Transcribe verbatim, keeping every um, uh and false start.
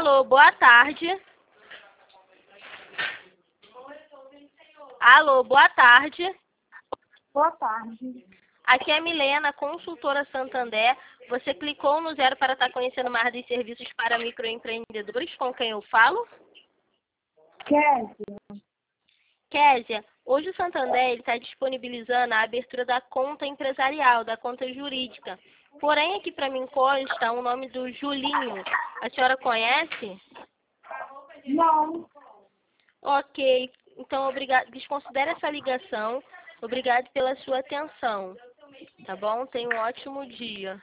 Alô, boa tarde. Alô, boa tarde. Boa tarde. Aqui é a Milena, consultora Santander. Você clicou no zero para estar conhecendo mais dos serviços para microempreendedores. Com quem eu falo? Kézia. Kézia, hoje o Santander está disponibilizando a abertura da conta empresarial, da conta jurídica. Porém, aqui para mim consta o nome do Julinho. A senhora conhece? Não. Ok, então obrigado. Desconsidere essa ligação. Obrigado pela sua atenção. Tá bom? Tenha um ótimo dia.